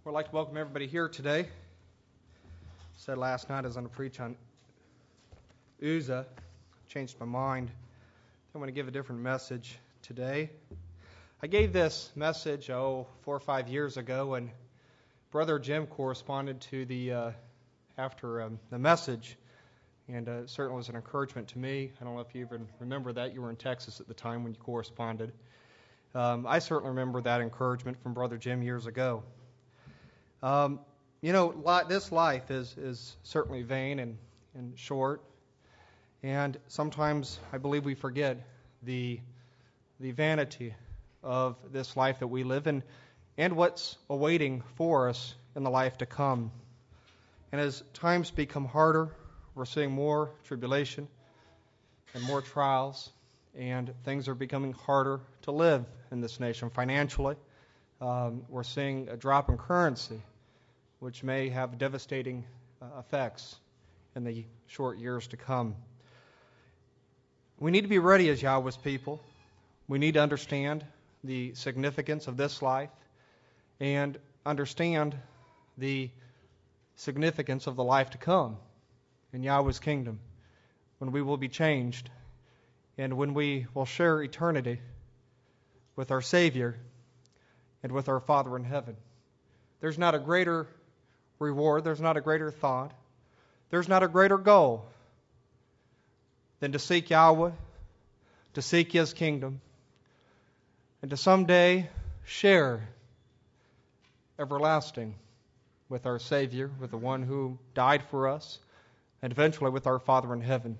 I'd like to welcome everybody here today. Said last night I was going to preach on Uzzah. Changed my mind. I'm going to give a different message today. I gave this message, 4 or 5 years ago, and Brother Jim corresponded to the message, and it certainly was an encouragement to me. I don't know if you even remember that. You were in Texas at the time when you corresponded. I certainly remember that encouragement from Brother Jim years ago. This life is certainly vain and short, and sometimes I believe we forget the vanity of this life that we live in and what's awaiting for us in the life to come. And as times become harder, we're seeing more tribulation and more trials, and things are becoming harder to live in this nation financially. We're seeing a drop in currency, which may have devastating effects in the short years to come. We need to be ready as Yahweh's people. We need to understand the significance of this life and understand the significance of the life to come in Yahweh's kingdom, when we will be changed and when we will share eternity with our Savior and with our Father in heaven. There's not a greater reward, there's not a greater thought, there's not a greater goal than to seek Yahweh, to seek His kingdom, and to someday share everlasting with our Savior, with the one who died for us, and eventually with our Father in heaven.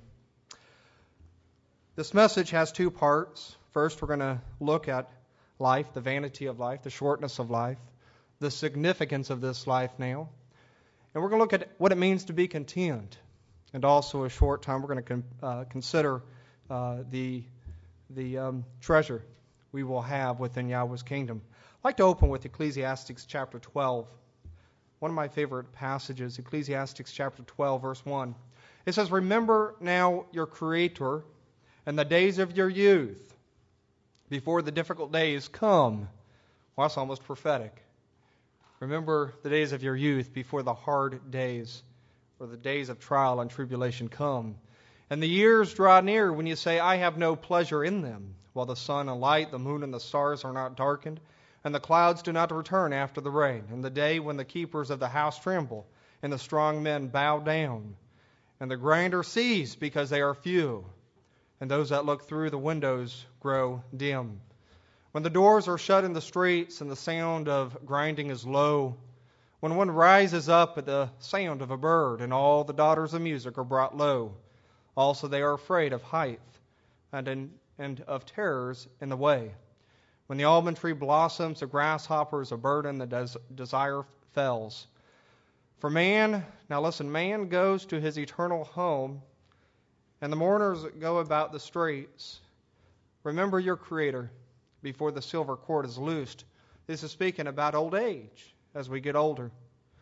This message has two parts. First, we're going to look at life, the vanity of life, the shortness of life, the significance of this life now. And we're going to look at what it means to be content. And also, a short time, we're going to consider the treasure we will have within Yahweh's kingdom. I'd like to open with Ecclesiastes chapter 12. One of my favorite passages, Ecclesiastes chapter 12, verse 1. It says, "Remember now your Creator and the days of your youth, before the difficult days come." Well, that's almost prophetic. Remember the days of your youth before the hard days or the days of trial and tribulation come. And the years draw near when you say, "I have no pleasure in them," while the sun and light, the moon and the stars are not darkened, and the clouds do not return after the rain, and the day when the keepers of the house tremble, and the strong men bow down, and the grinders cease because they are few, and those that look through the windows grow dim. When the doors are shut in the streets and the sound of grinding is low, when one rises up at the sound of a bird and all the daughters of music are brought low, also they are afraid of height and of terrors in the way. When the almond tree blossoms, the grasshopper is a burden, the desire fells. For man, now listen, man goes to his eternal home, and the mourners go about the streets. Remember your Creator before the silver cord is loosed. This is speaking about old age as we get older.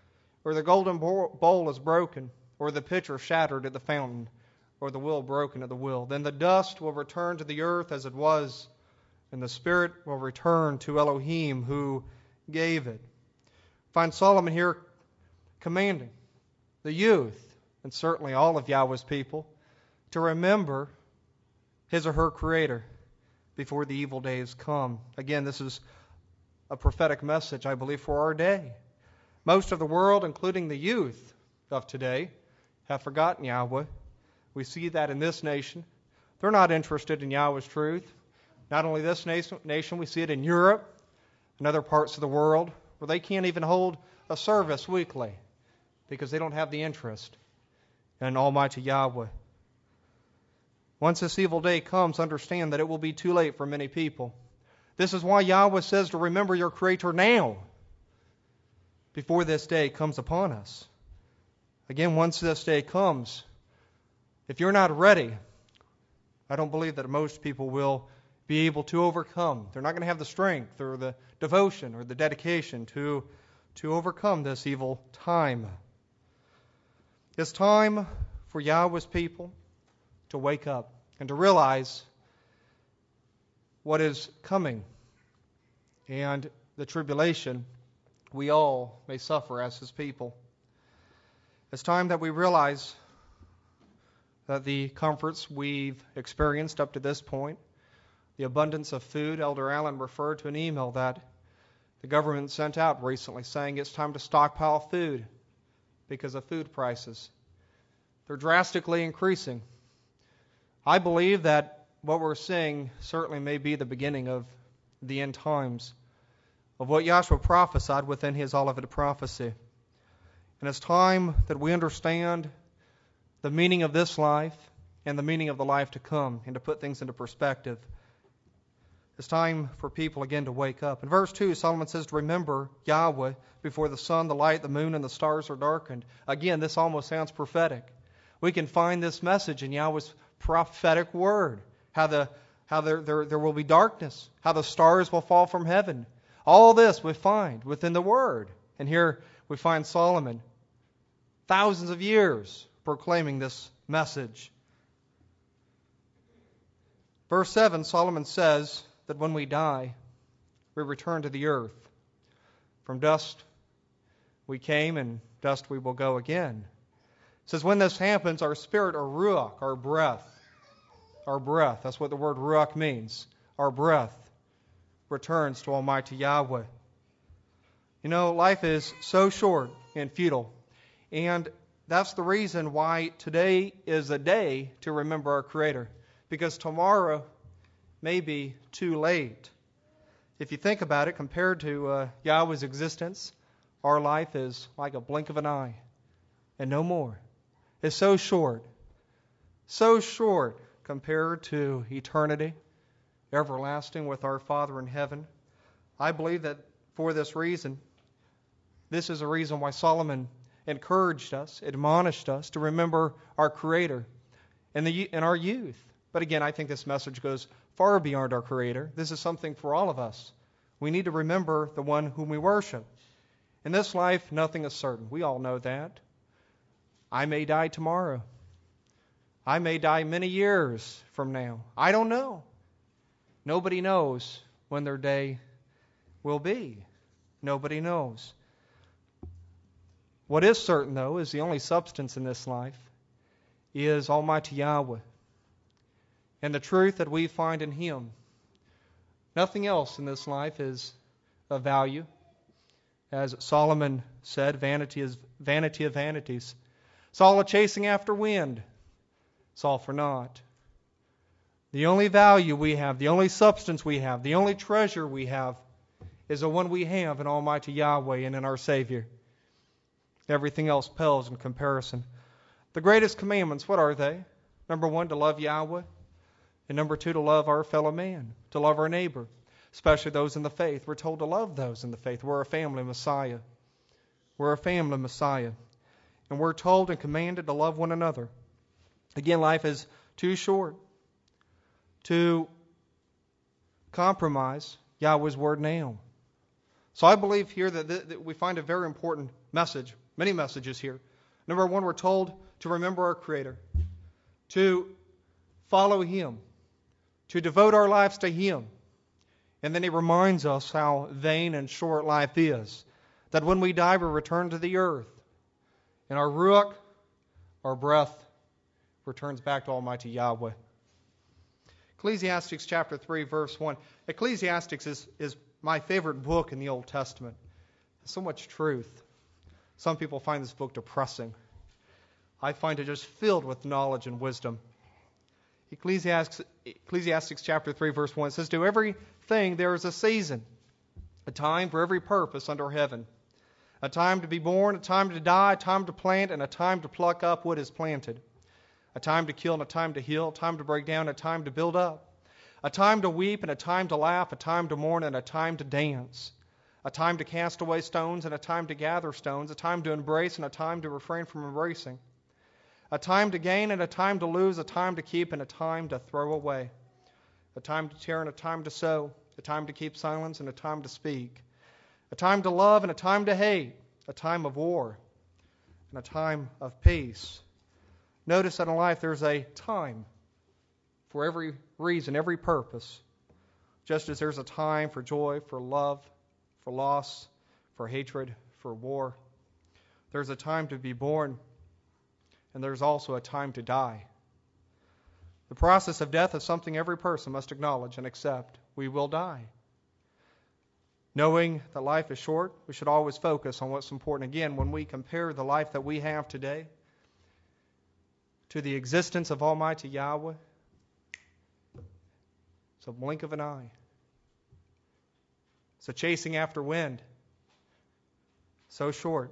Or the golden bowl is broken, or the pitcher shattered at the fountain, or the wheel broken at the wheel. Then the dust will return to the earth as it was, and the spirit will return to Elohim who gave it. Find Solomon here commanding the youth, and certainly all of Yahweh's people, to remember his or her Creator before the evil days come. Again, this is a prophetic message, I believe, for our day. Most of the world, including the youth of today, have forgotten Yahweh. We see that in this nation. They're not interested in Yahweh's truth. Not only this nation, we see it in Europe and other parts of the world where they can't even hold a service weekly because they don't have the interest in Almighty Yahweh. Once this evil day comes, understand that it will be too late for many people. This is why Yahweh says to remember your Creator now, before this day comes upon us. Again, once this day comes, if you're not ready, I don't believe that most people will be able to overcome. They're not going to have the strength or the devotion or the dedication to overcome this evil time. It's time for Yahweh's people to wake up and to realize what is coming and the tribulation we all may suffer as His people. It's time that we realize that the comforts we've experienced up to this point, the abundance of food, Elder Allen referred to an email that the government sent out recently saying it's time to stockpile food because of food prices. They're drastically increasing. I believe that what we're seeing certainly may be the beginning of the end times, of what Yahshua prophesied within his Olivet prophecy. And it's time that we understand the meaning of this life and the meaning of the life to come, and to put things into perspective. It's time for people again to wake up. In verse 2, Solomon says to remember Yahweh before the sun, the light, the moon, and the stars are darkened. Again, this almost sounds prophetic. We can find this message in Yahweh's prophetic word, how there will be darkness, how the stars will fall from heaven. All this we find within the word. And here we find Solomon, thousands of years, proclaiming this message. Verse 7, Solomon says that when we die, we return to the earth. From dust we came, and dust we will go again. It says when this happens, our spirit, or ruach, our breath, that's what the word ruach means, our breath returns to Almighty Yahweh. You know, life is so short and futile, and that's the reason why today is a day to remember our Creator, because tomorrow may be too late. If you think about it, compared to Yahweh's existence, our life is like a blink of an eye, and no more. It's so short compared to eternity, everlasting with our Father in heaven. I believe that for this reason, this is a reason why Solomon encouraged us, admonished us to remember our Creator in our youth. But again, I think this message goes far beyond our Creator. This is something for all of us. We need to remember the one whom we worship. In this life, nothing is certain. We all know that. I may die tomorrow. I may die many years from now. I don't know. Nobody knows when their day will be. Nobody knows. What is certain, though, is the only substance in this life is Almighty Yahweh and the truth that we find in Him. Nothing else in this life is of value. As Solomon said, vanity is vanity of vanities. It's all a chasing after wind. It's all for naught. The only value we have, the only substance we have, the only treasure we have is the one we have in Almighty Yahweh and in our Savior. Everything else pales in comparison. The greatest commandments, what are they? Number 1, to love Yahweh. And number 2, to love our fellow man, to love our neighbor, especially those in the faith. We're told to love those in the faith. We're a family Messiah. We're a family Messiah. And we're told and commanded to love one another. Again, life is too short to compromise Yahweh's word now. So I believe here that we find a very important message, many messages here. Number 1, we're told to remember our Creator, to follow Him, to devote our lives to Him. And then He reminds us how vain and short life is, that when we die, we return to the earth. And our ruach, our breath, returns back to Almighty Yahweh. Ecclesiastes chapter 3, verse 1. Ecclesiastes is my favorite book in the Old Testament. There's so much truth. Some people find this book depressing. I find it just filled with knowledge and wisdom. Ecclesiastes chapter 3, verse 1 says, to everything there is a season, a time for every purpose under heaven. A time to be born, a time to die, a time to plant, and a time to pluck up what is planted. A time to kill and a time to heal, a time to break down, a time to build up. A time to weep and a time to laugh, a time to mourn and a time to dance. A time to cast away stones and a time to gather stones, a time to embrace and a time to refrain from embracing. A time to gain and a time to lose, a time to keep and a time to throw away. A time to tear and a time to sow, a time to keep silence and a time to speak. A time to love and a time to hate, a time of war and a time of peace. Notice that in life there's a time for every reason, every purpose. Just as there's a time for joy, for love, for loss, for hatred, for war. There's a time to be born, and there's also a time to die. The process of death is something every person must acknowledge and accept. We will die. Knowing that life is short, we should always focus on what's important. Again, when we compare the life that we have today to the existence of Almighty Yahweh, it's a blink of an eye. It's a chasing after wind. So short.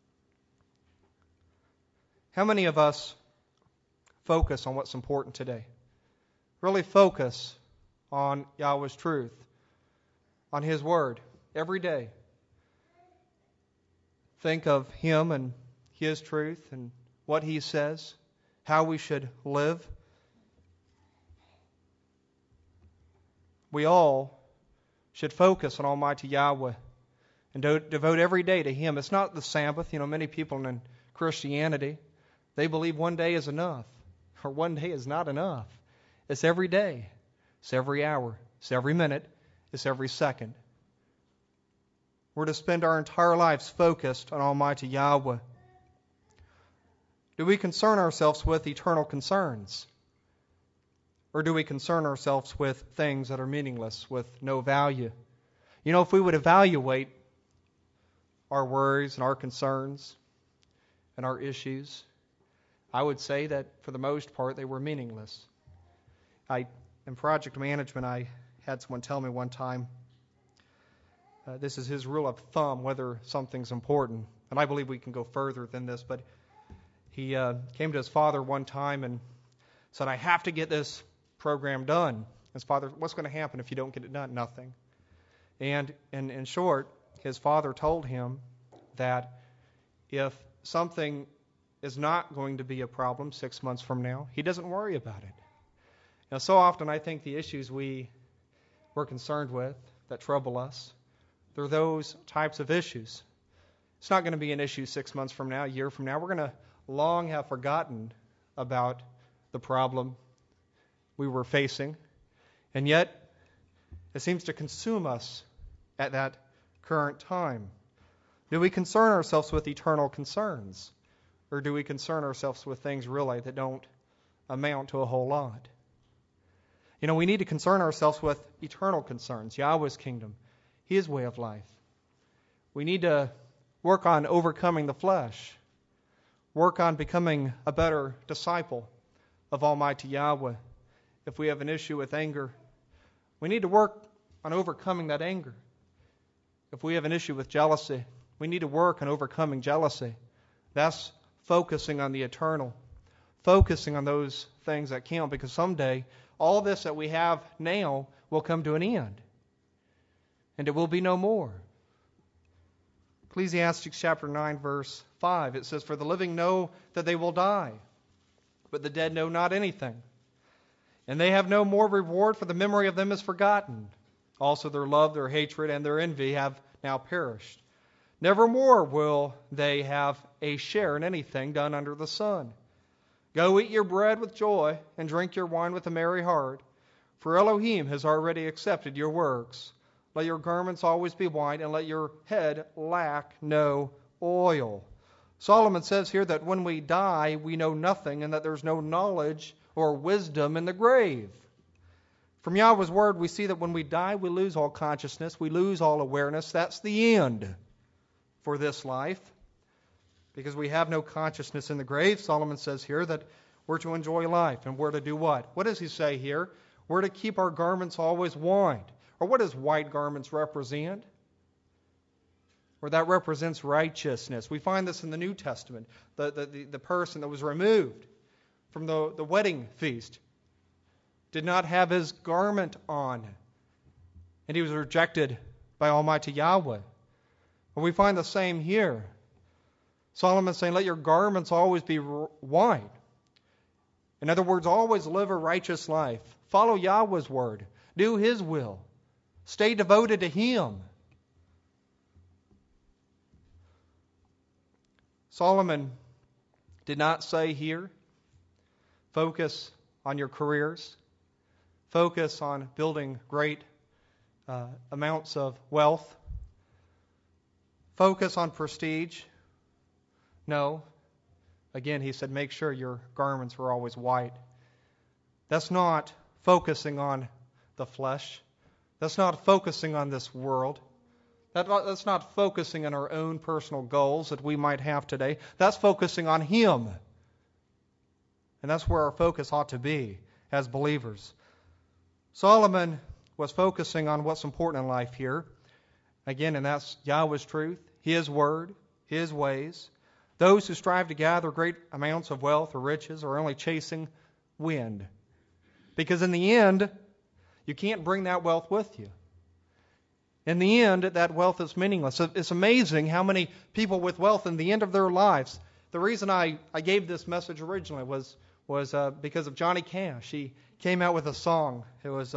How many of us focus on what's important today? Really focus on Yahweh's truth, on His Word, every day. Think of Him and His truth and what He says, how we should live. We all should focus on Almighty Yahweh and devote every day to Him. It's not the Sabbath. Many people in Christianity, they believe one day is enough, or one day is not enough. It's every day. It's every hour. It's every minute. It's every second. We're to spend our entire lives focused on Almighty Yahweh. Do we concern ourselves with eternal concerns? Or do we concern ourselves with things that are meaningless, with no value? If we would evaluate our worries and our concerns and our issues, I would say that for the most part they were meaningless. In project management, I had someone tell me one time, this is his rule of thumb, whether something's important. And I believe we can go further than this, but he came to his father one time and said, I have to get this program done. His father, what's going to happen if you don't get it done? Nothing. And in short, his father told him that if something is not going to be a problem 6 months from now, he doesn't worry about it. So often I think the issues we're concerned with that trouble us, they're those types of issues. It's not going to be an issue 6 months from now, a year from now. We're going to long have forgotten about the problem we were facing, and yet it seems to consume us at that current time. Do we concern ourselves with eternal concerns, or do we concern ourselves with things really that don't amount to a whole lot? We need to concern ourselves with eternal concerns, Yahweh's kingdom, His way of life. We need to work on overcoming the flesh, work on becoming a better disciple of Almighty Yahweh. If we have an issue with anger, we need to work on overcoming that anger. If we have an issue with jealousy, we need to work on overcoming jealousy. That's focusing on the eternal, focusing on those things that count, because someday all this that we have now will come to an end, and it will be no more. Ecclesiastes chapter 9, verse 5, it says, For the living know that they will die, but the dead know not anything. And they have no more reward, for the memory of them is forgotten. Also their love, their hatred, and their envy have now perished. Nevermore will they have a share in anything done under the sun. Go eat your bread with joy, and drink your wine with a merry heart, for Elohim has already accepted your works. Let your garments always be white, and let your head lack no oil. Solomon says here that when we die, we know nothing, and that there's no knowledge or wisdom in the grave. From Yahweh's word, we see that when we die, we lose all consciousness, we lose all awareness. That's the end for this life, because we have no consciousness in the grave. Solomon says here that we're to enjoy life, and we're to do what? What does he say here? We're to keep our garments always white. Or what does white garments represent? Or that represents righteousness. We find this in the New Testament. The person that was removed from the wedding feast did not have his garment on, and he was rejected by Almighty Yahweh. And we find the same here. Solomon is saying, let your garments always be white. In other words, always live a righteous life. Follow Yahweh's word. Do His will. Stay devoted to Him. Solomon did not say here, focus on your careers. Focus on building great amounts of wealth. focus on prestige? No. Again, he said, make sure your garments were always white. That's not focusing on the flesh. That's not focusing on this world. That's not focusing on our own personal goals that we might have today. That's focusing on Him. And that's where our focus ought to be as believers. Solomon was focusing on what's important in life here. Again, and that's Yahweh's truth, His word, His ways. Those who strive to gather great amounts of wealth or riches are only chasing wind. Because in the end, you can't bring that wealth with you. In the end, that wealth is meaningless. It's amazing how many people with wealth in the end of their lives. The reason I gave this message originally was because of Johnny Cash. He came out with a song. It was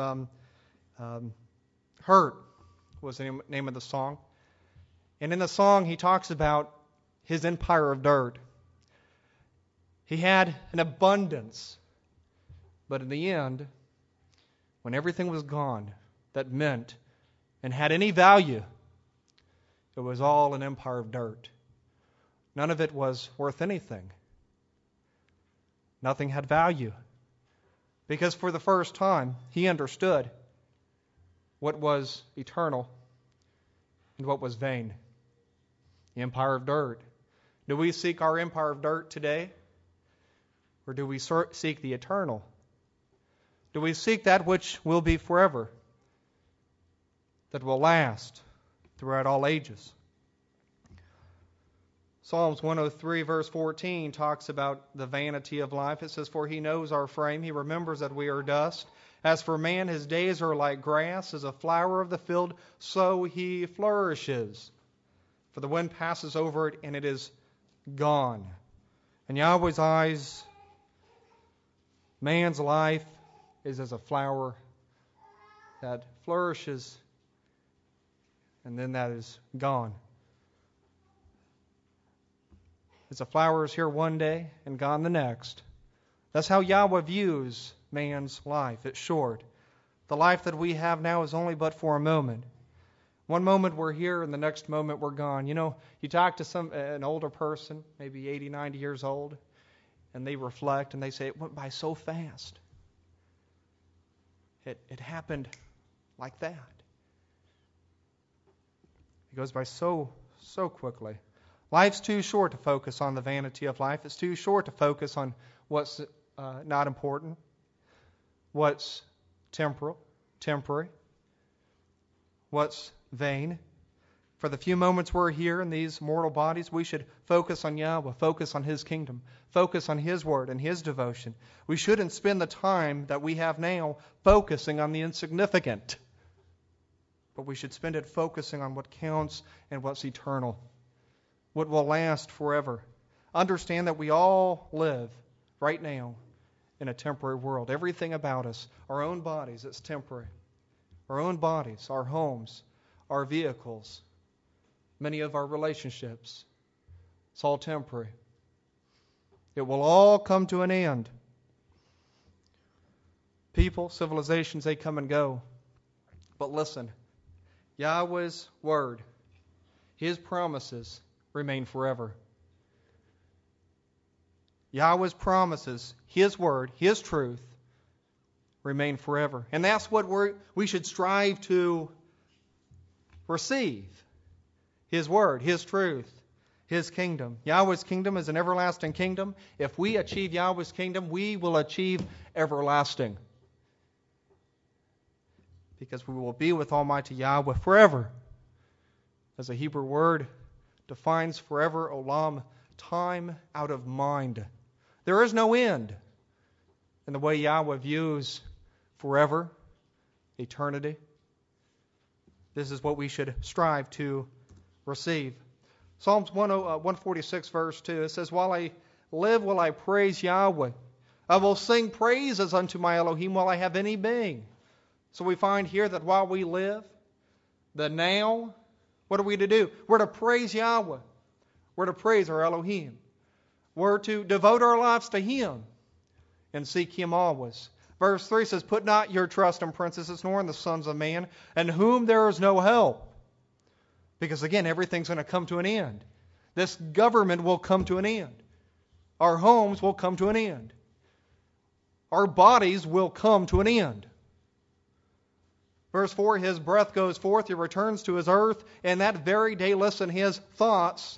Hurt was the name of the song. And in the song, he talks about his empire of dirt. He had an abundance. But in the end, when everything was gone that meant and had any value, it was all an empire of dirt. None of it was worth anything. Nothing had value. Because for the first time, he understood what was eternal and what was vain. The empire of dirt. Do we seek our empire of dirt today? Or do we seek the eternal? Do we seek that which will be forever? That will last throughout all ages? Psalms 103 verse 14 talks about the vanity of life. It says, for He knows our frame. He remembers that we are dust. As for man, his days are like grass, as a flower of the field, so he flourishes. For the wind passes over it, and it is gone. In Yahweh's eyes, man's life is as a flower that flourishes, and then that is gone. As a flower is here one day and gone the next. That's how Yahweh views man's life. It's short. The life that we have now is only but for a moment. One moment we're here and the next moment we're gone. You know, you talk to an older person, maybe 80, 90 years old, and they reflect and they say, it went by so fast. It happened like that. It goes by so quickly. Life's too short to focus on the vanity of life. It's too short to focus on what's not important, what's temporary, what's vain. For the few moments we're here in these mortal bodies, we should focus on Yahweh, focus on His kingdom, focus on His word and His devotion. We shouldn't spend the time that we have now focusing on the insignificant, but we should spend it focusing on what counts and what's eternal, what will last forever. Understand that we all live right now in a temporary world. Everything about us, our own bodies, it's temporary. Our own bodies, our homes, our vehicles, many of our relationships, it's all temporary. It will all come to an end. People, civilizations, they come and go. But listen, Yahweh's word, His promises remain forever. Yahweh's promises, His word, His truth, remain forever. And that's what we should strive to receive. His word, His truth, His kingdom. Yahweh's kingdom is an everlasting kingdom. If we achieve Yahweh's kingdom, we will achieve everlasting. Because we will be with Almighty Yahweh forever. As the Hebrew word defines forever, olam, time out of mind. There is no end in the way Yahweh views forever, eternity. This is what we should strive to receive. Psalms 146 verse 2, it says, while I live, will I praise Yahweh. I will sing praises unto my Elohim while I have any being. So we find here that while we live, the now, what are we to do? We're to praise Yahweh. We're to praise our Elohim. We're to devote our lives to Him and seek Him always. Verse 3 says, put not your trust in princes nor in the sons of man, in whom there is no help. Because again, everything's going to come to an end. This government will come to an end. Our homes will come to an end. Our bodies will come to an end. Verse 4, his breath goes forth, he returns to his earth, and that very day, listen, his thoughts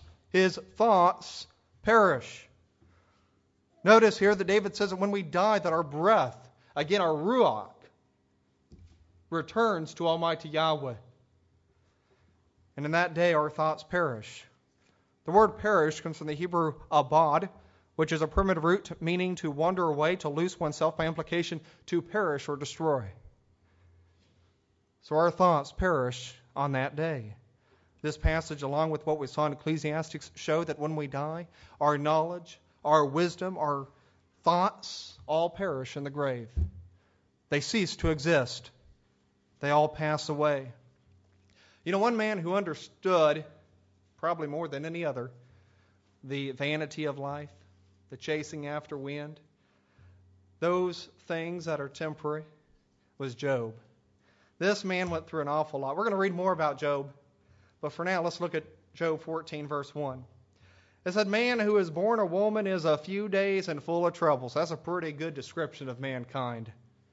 perish. Notice here that David says that when we die, that our breath, again our ruach, returns to Almighty Yahweh. And in that day our thoughts perish. The word perish comes from the Hebrew abad, which is a primitive root meaning to wander away, to lose oneself, by implication to perish or destroy. So our thoughts perish on that day. This passage, along with what we saw in Ecclesiastes, show that when we die, our knowledge, our wisdom, our thoughts all perish in the grave. They cease to exist. They all pass away. You know, one man who understood, probably more than any other, the vanity of life, the chasing after wind, those things that are temporary, was Job. This man went through an awful lot. We're going to read more about Job, but for now, let's look at Job 14, verse 1. It said, man who is born a woman is a few days and full of troubles. That's a pretty good description of mankind.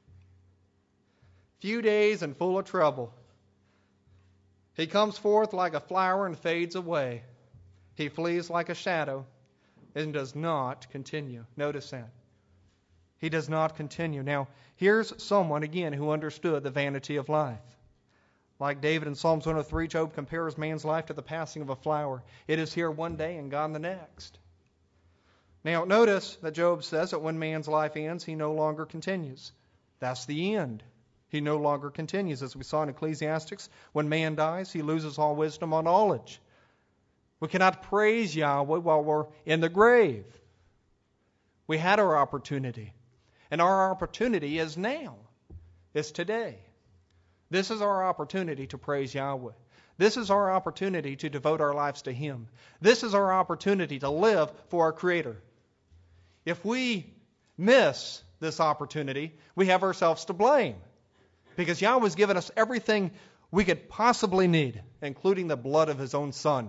Few days and full of trouble. He comes forth like a flower and fades away. He flees like a shadow and does not continue. Notice that. He does not continue. Now, here's someone, again, who understood the vanity of life. Like David in Psalms 103, Job compares man's life to the passing of a flower. It is here one day and gone the next. Now, notice that Job says that when man's life ends, he no longer continues. That's the end. He no longer continues. As we saw in Ecclesiastes, when man dies, he loses all wisdom, all knowledge. We cannot praise Yahweh while we're in the grave. We had our opportunity. And our opportunity is now. It's today. This is our opportunity to praise Yahweh. This is our opportunity to devote our lives to Him. This is our opportunity to live for our Creator. If we miss this opportunity, we have ourselves to blame. Because Yahweh has given us everything we could possibly need, including the blood of His own Son.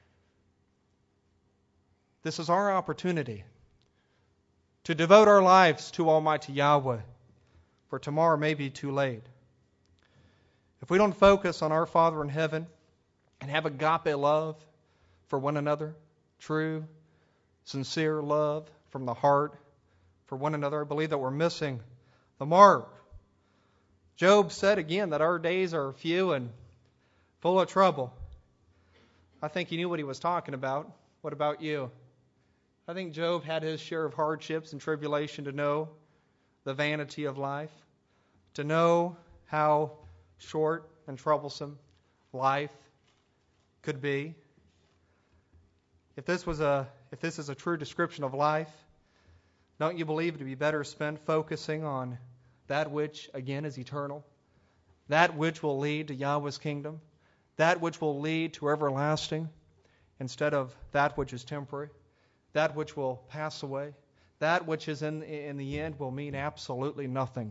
This is our opportunity to devote our lives to Almighty Yahweh, for tomorrow may be too late. If we don't focus on our Father in heaven and have agape love for one another, true, sincere love from the heart for one another, I believe that we're missing the mark. Job said again that our days are few and full of trouble. I think he knew what he was talking about. What about you? I think Job had his share of hardships and tribulation to know the vanity of life, to know how short and troublesome life could be. If this is a true description of life, don't you believe it to be better spent focusing on that which, again, is eternal, that which will lead to Yahweh's kingdom, that which will lead to everlasting, instead of that which is temporary, that which will pass away, that which is in the end will mean absolutely nothing.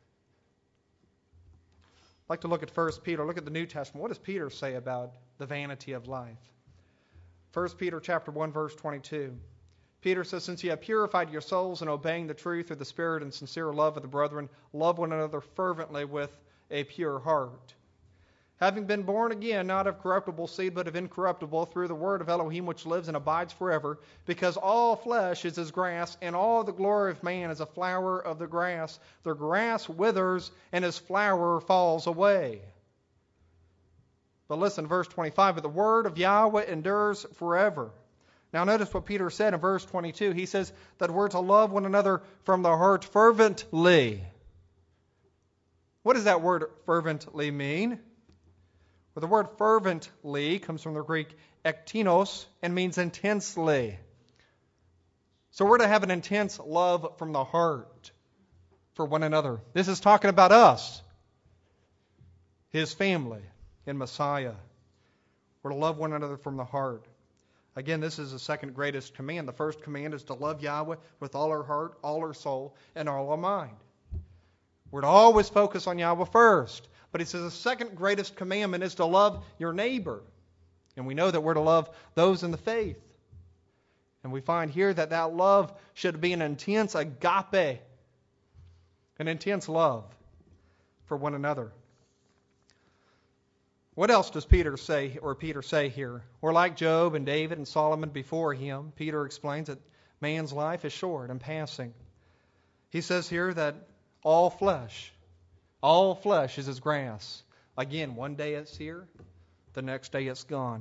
I'd like to look at 1 Peter. Look at the New Testament. What does Peter say about the vanity of life? 1 Peter chapter 1, verse 22. Peter says, since you have purified your souls in obeying the truth through the Spirit and sincere love of the brethren, love one another fervently with a pure heart. Having been born again, not of corruptible seed, but of incorruptible, through the word of Elohim which lives and abides forever, because all flesh is as grass, and all the glory of man is a flower of the grass. The grass withers, and his flower falls away. But listen, verse 25, but the word of Yahweh endures forever. Now notice what Peter said in verse 22. He says that we're to love one another from the heart fervently. What does that word fervently mean? Well, the word fervently comes from the Greek ektinos and means intensely. So we're to have an intense love from the heart for one another. This is talking about us, His family in Messiah. We're to love one another from the heart. Again, this is the second greatest command. The first command is to love Yahweh with all our heart, all our soul, and all our mind. We're to always focus on Yahweh first. But he says the second greatest commandment is to love your neighbor And we know that we're to love those in the faith. And we find here that that love should be an intense agape, an intense love for one another. What else does Peter say here? We're like Job and David and Solomon before him. Peter explains that man's life is short and passing. He says here that all flesh is as grass. Again, one day it's here, the next day it's gone.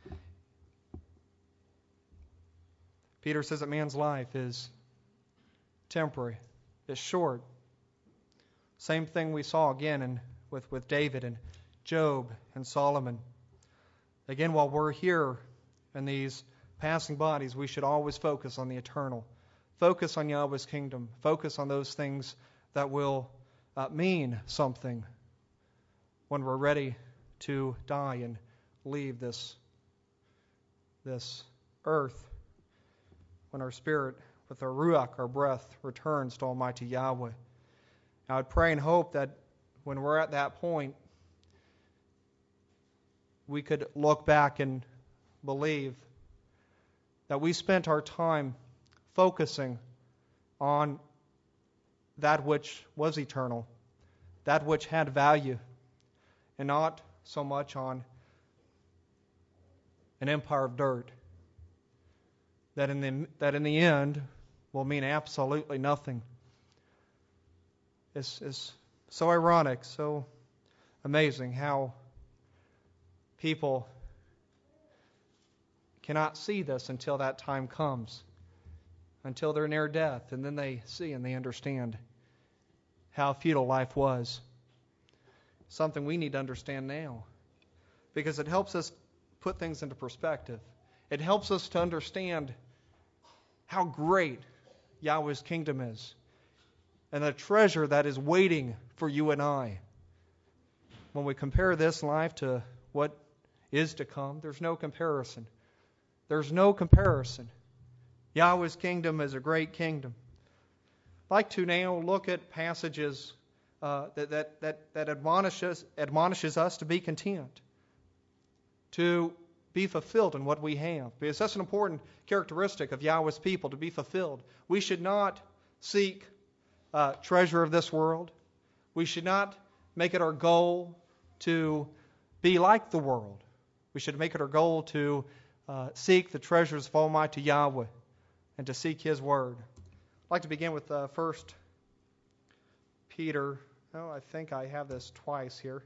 Peter says that man's life is temporary, it's short. Same thing we saw again with David and Job and Solomon. Again, while we're here in these passing bodies, we should always focus on the eternal. Focus on Yahweh's kingdom. Focus on those things that will mean something when we're ready to die and leave this earth. When our spirit, with our ruach, our breath, returns to Almighty Yahweh. I would pray and hope that when we're at that point, we could look back and believe that we spent our time focusing on that which was eternal, that which had value, and not so much on an empire of dirt that in the end will mean absolutely nothing. It's so ironic, so amazing how people cannot see this until that time comes, until they're near death, and then they see and they understand how futile life was. Something we need to understand now, because it helps us put things into perspective. It helps us to understand how great Yahweh's kingdom is and the treasure that is waiting for you and I. When we compare this life to what is to come, there's no comparison. There's no comparison. Yahweh's kingdom is a great kingdom. I'd like to now look at passages that admonishes us to be content, to be fulfilled in what we have. Because that's an important characteristic of Yahweh's people, to be fulfilled. We should not seek treasure of this world. We should not make it our goal to be like the world. We should make it our goal to seek the treasures of Almighty Yahweh and to seek His Word. I'd like to begin with 1 Peter. Oh, I think I have this twice here.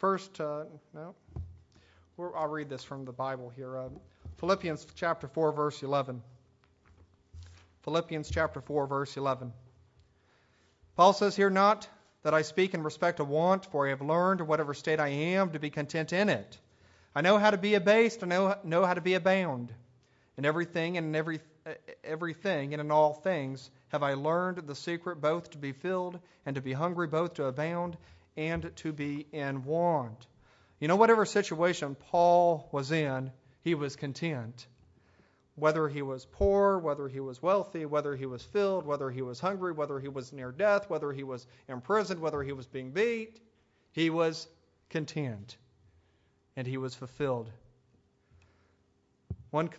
I'll read this from the Bible here. Philippians chapter 4, verse 11. Philippians chapter 4, verse 11. Paul says here, "Not that I speak in respect of want, for I have learned, in whatever state I am, to be content in it. I know how to be abased, I know how to be abound. In everything and in everything and in all things have I learned the secret, both to be filled and to be hungry, both to abound and to be in want." You know, whatever situation Paul was in, he was content. Whether he was poor, whether he was wealthy, whether he was filled, whether he was hungry, whether he was near death, whether he was imprisoned, whether he was being beat, he was content. And he was fulfilled. Our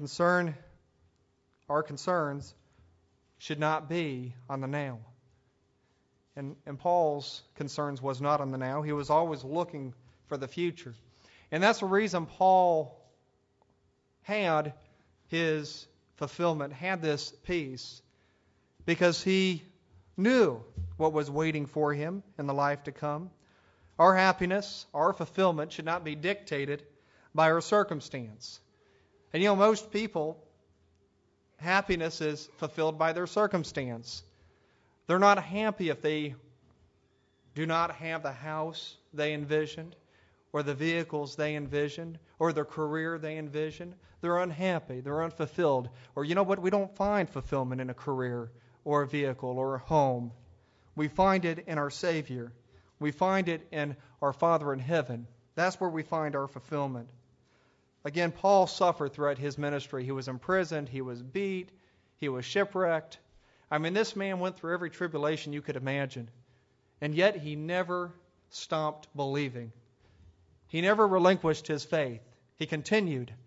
concerns should not be on the now. And Paul's concerns was not on the now. He was always looking for the future. And that's the reason Paul had his fulfillment, had this peace, because he knew what was waiting for him in the life to come. Our happiness, our fulfillment should not be dictated by our circumstance. And you know, most people, happiness is fulfilled by their circumstance. They're not happy if they do not have the house they envisioned, or the vehicles they envisioned, or the career they envisioned. They're unhappy, they're unfulfilled. Or you know what? We don't find fulfillment in a career, or a vehicle, or a home. We find it in our Savior. We find it in our Father in heaven. That's where we find our fulfillment. Again, Paul suffered throughout his ministry. He was imprisoned, he was beat, he was shipwrecked. I mean, this man went through every tribulation you could imagine. And yet he never stopped believing. He never relinquished his faith. He continued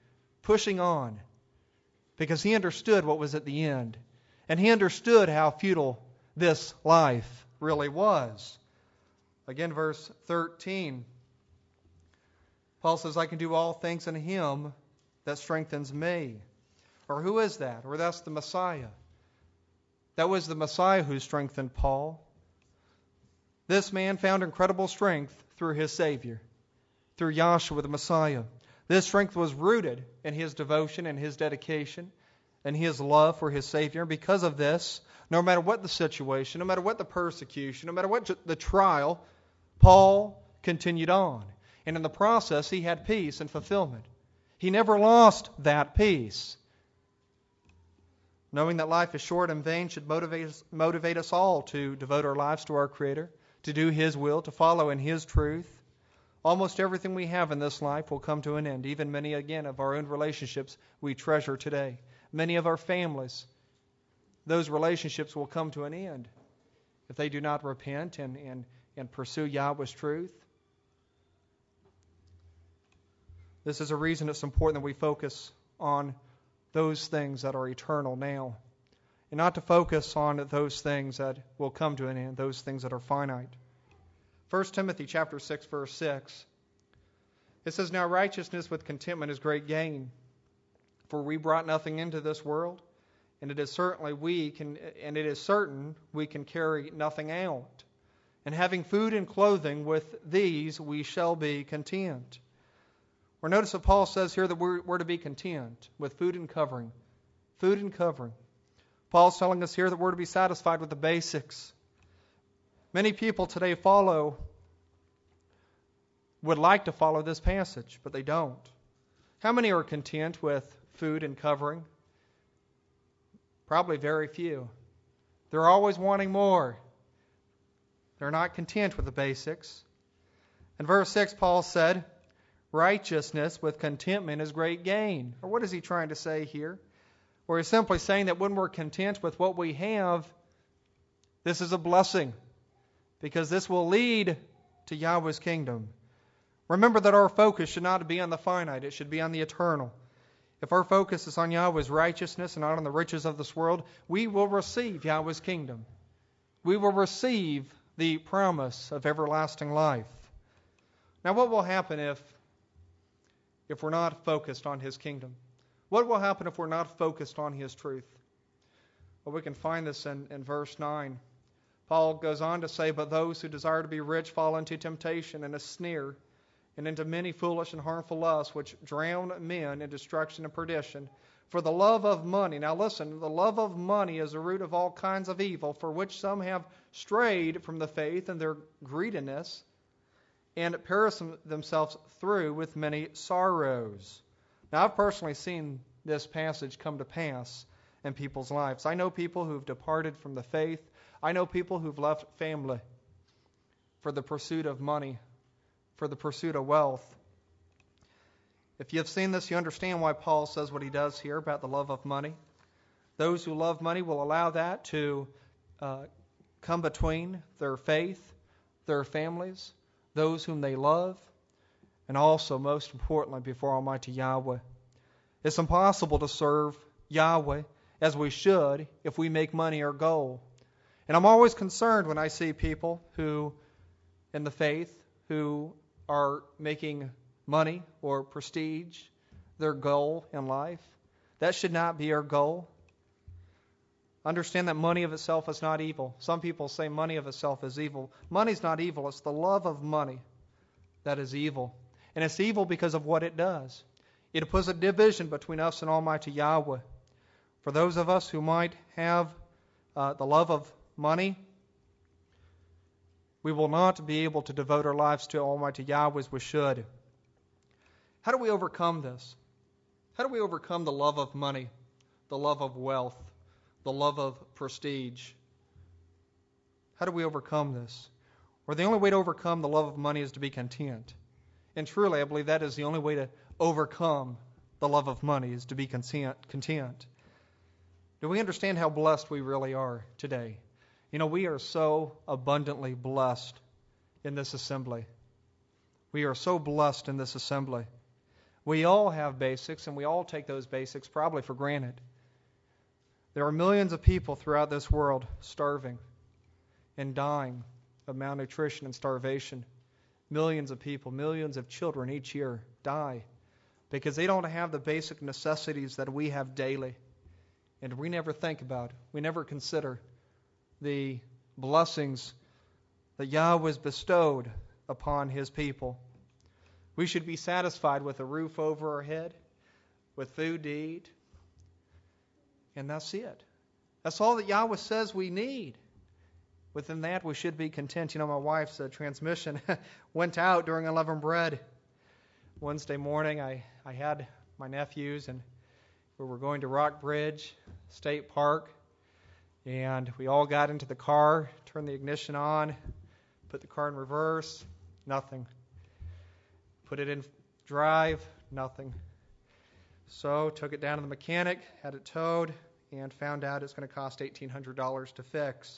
pushing on, because he understood what was at the end. And he understood how futile this life really was. Again, verse 13. Paul says, I can do all things in him that strengthens me. Or who is that? Or that's the Messiah. That was the Messiah who strengthened Paul. This man found incredible strength through his Savior, through Yahshua the Messiah. This strength was rooted in his devotion and his dedication and his love for his Savior. Because of this, no matter what the situation, no matter what the persecution, no matter what the trial, Paul continued on. And in the process, he had peace and fulfillment. He never lost that peace. Knowing that life is short and vain should motivate us all to devote our lives to our Creator, to do His will, to follow in His truth. Almost everything we have in this life will come to an end. Even many, again, of our own relationships we treasure today. Many of our families, those relationships will come to an end if they do not repent and pursue Yahweh's truth. This is a reason it's important that we focus on those things that are eternal now, and not to focus on those things that will come to an end, those things that are finite. 1 Timothy chapter 6, verse 6. It says, Now righteousness with contentment is great gain, for we brought nothing into this world, and it is certain we can carry nothing out. And having food and clothing, with these we shall be content. Or notice that Paul says here that we're to be content with food and covering. Food and covering. Paul's telling us here that we're to be satisfied with the basics. Many people today would like to follow this passage, but they don't. How many are content with food and covering? Probably very few. They're always wanting more. They're not content with the basics. In verse 6, Paul said, righteousness with contentment is great gain. Or what is he trying to say here? Or he's simply saying that when we're content with what we have, this is a blessing, because this will lead to Yahweh's kingdom. Remember that our focus should not be on the finite, it should be on the eternal. If our focus is on Yahweh's righteousness and not on the riches of this world, we will receive Yahweh's kingdom. We will receive the promise of everlasting life. Now, what will happen if we're not focused on His kingdom? What will happen if we're not focused on His truth? Well, we can find this in verse 9. Paul goes on to say, But those who desire to be rich fall into temptation and a snare, and into many foolish and harmful lusts, which drown men in destruction and perdition. For the love of money, now listen, the love of money is the root of all kinds of evil, for which some have strayed from the faith in their greediness, and perish themselves through with many sorrows. Now, I've personally seen this passage come to pass in people's lives. I know people who've departed from the faith. I know people who've left family for the pursuit of money, for the pursuit of wealth. If you have seen this, you understand why Paul says what he does here about the love of money. Those who love money will allow that to come between their faith, their families, those whom they love, and also, most importantly, before Almighty Yahweh. It's impossible to serve Yahweh as we should if we make money our goal. And I'm always concerned when I see people who, in the faith, who are making money or prestige their goal in life. That should not be our goal. Understand that money of itself is not evil. Some people say money of itself is evil. Money's not evil. It's the love of money that is evil. And it's evil because of what it does. It puts a division between us and Almighty Yahweh. For those of us who might have the love of money, we will not be able to devote our lives to Almighty Yahweh as we should. How do we overcome this? How do we overcome the love of money, the love of wealth, the love of prestige? How do we overcome this? Well, the only way to overcome the love of money is to be content. And truly, I believe that is the only way to overcome the love of money, is to be content. Do we understand how blessed we really are today? You know, we are so abundantly blessed in this assembly. We are so blessed in this assembly. We all have basics, and we all take those basics probably for granted. There are millions of people throughout this world starving and dying of malnutrition and starvation. Millions of people, millions of children each year die because they don't have the basic necessities that we have daily. And we never think about, we never consider the blessings that Yahweh has bestowed upon His people. We should be satisfied with a roof over our head, with food to eat, and that's it. That's all that Yahweh says we need. Within that, we should be content. You know, my wife's transmission went out during unleavened bread. Wednesday morning, I had my nephews, and we were going to Rockbridge State Park, and we all got into the car, turned the ignition on, put the car in reverse, nothing. Put it in drive, nothing. So took it down to the mechanic, had it towed, and found out it's going to cost $1,800 to fix.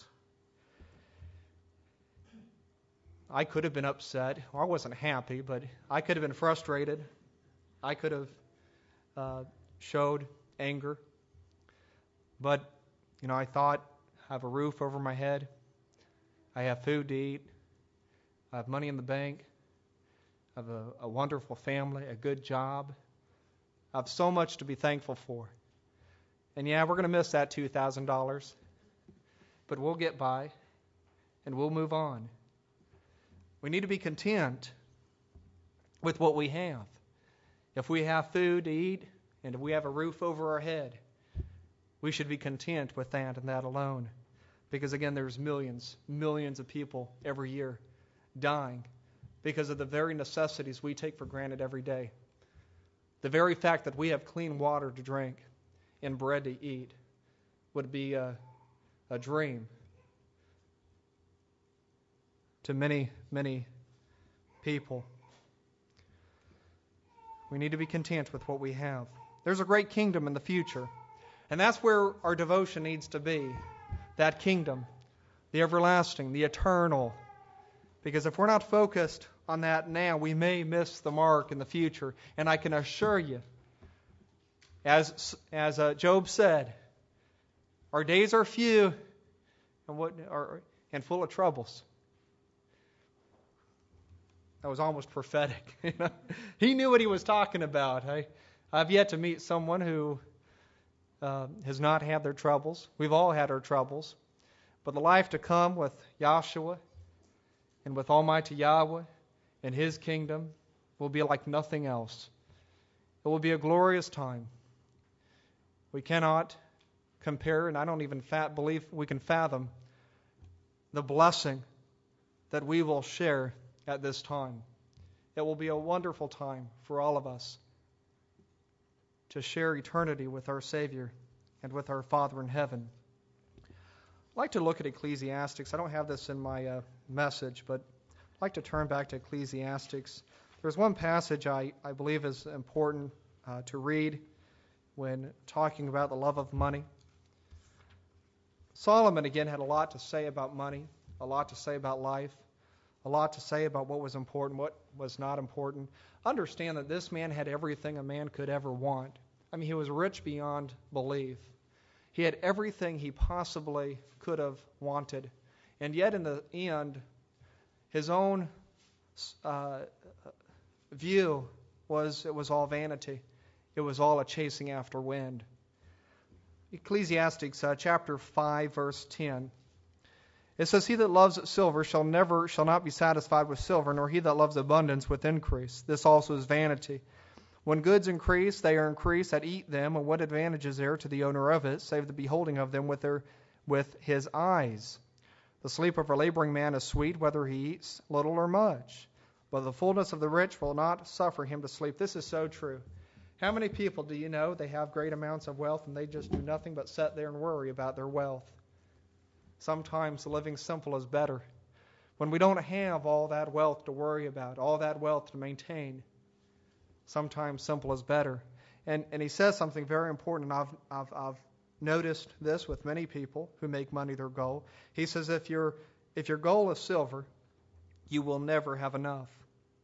I could have been upset. Well, I wasn't happy, but I could have been frustrated. I could have showed anger. But, you know, I thought, I have a roof over my head. I have food to eat. I have money in the bank. I have a wonderful family, a good job. I have so much to be thankful for. And yeah, we're going to miss that $2,000. But we'll get by, and we'll move on. We need to be content with what we have. If we have food to eat, and if we have a roof over our head, we should be content with that and that alone. Because again, there's millions of people every year dying because of the very necessities we take for granted every day. The very fact that we have clean water to drink and bread to eat would be a dream to many, many people. We need to be content with what we have. There's a great kingdom in the future, and that's where our devotion needs to be. That kingdom, the everlasting, the eternal. Because if we're not focused on that now, we may miss the mark in the future. And I can assure you, as Job said, our days are few and full of troubles. That was almost prophetic. He knew what he was talking about. I've yet to meet someone who has not had their troubles. We've all had our troubles. But the life to come with Yahshua and with Almighty Yahweh and His kingdom will be like nothing else. It will be a glorious time. We cannot compare, and I don't even believe we can fathom the blessing that we will share at this time. It will be a wonderful time for all of us to share eternity with our Savior and with our Father in heaven. I'd like to look at Ecclesiastes. I don't have this in my message, but I'd like to turn back to Ecclesiastes. There's one passage I believe is important to read when talking about the love of money. Solomon, again, had a lot to say about money, a lot to say about life, a lot to say about what was important, what was not important. Understand that this man had everything a man could ever want. I mean, he was rich beyond belief. He had everything he possibly could have wanted. And yet in the end, his own view was it was all vanity. It was all a chasing after wind. Ecclesiastes chapter 5, verse 10. It says, "He that loves silver shall not be satisfied with silver, nor he that loves abundance with increase. This also is vanity. When goods increase, they are increased that eat them, and what advantage is there to the owner of it, save the beholding of them with his eyes? The sleep of a laboring man is sweet, whether he eats little or much. But the fullness of the rich will not suffer him to sleep." This is so true. How many people do you know, they have great amounts of wealth, and they just do nothing but sit there and worry about their wealth? Sometimes living simple is better. When we don't have all that wealth to worry about, all that wealth to maintain, sometimes simple is better. And he says something very important, and I've noticed this with many people who make money their goal. He says if your goal is silver, you will never have enough.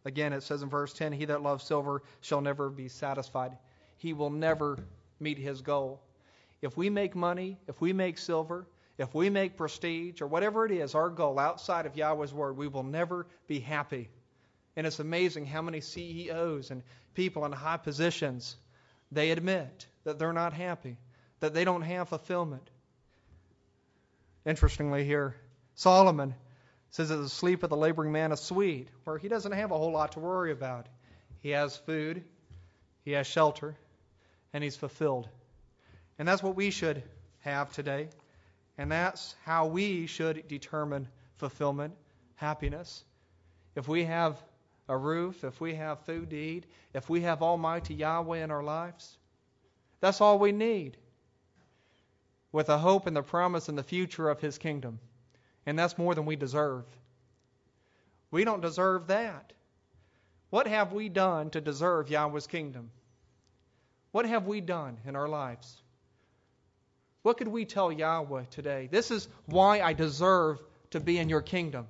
Again, it says in verse 10, he that loves silver shall never be satisfied. He will never meet his goal. If we make money, if we make silver, if we make prestige, or whatever it is, our goal outside of Yahweh's Word, we will never be happy. And it's amazing how many CEOs and people in high positions, they admit that they're not happy, that they don't have fulfillment. Interestingly here, Solomon says that the sleep of the laboring man is sweet, where he doesn't have a whole lot to worry about. He has food, he has shelter, and he's fulfilled. And that's what we should have today. And that's how we should determine fulfillment, happiness. If we have a roof, if we have food to eat, if we have Almighty Yahweh in our lives, that's all we need, with a hope and the promise and the future of His kingdom. And that's more than we deserve. We don't deserve that. What have we done to deserve Yahweh's kingdom? What have we done in our lives? What could we tell Yahweh today? This is why I deserve to be in your kingdom.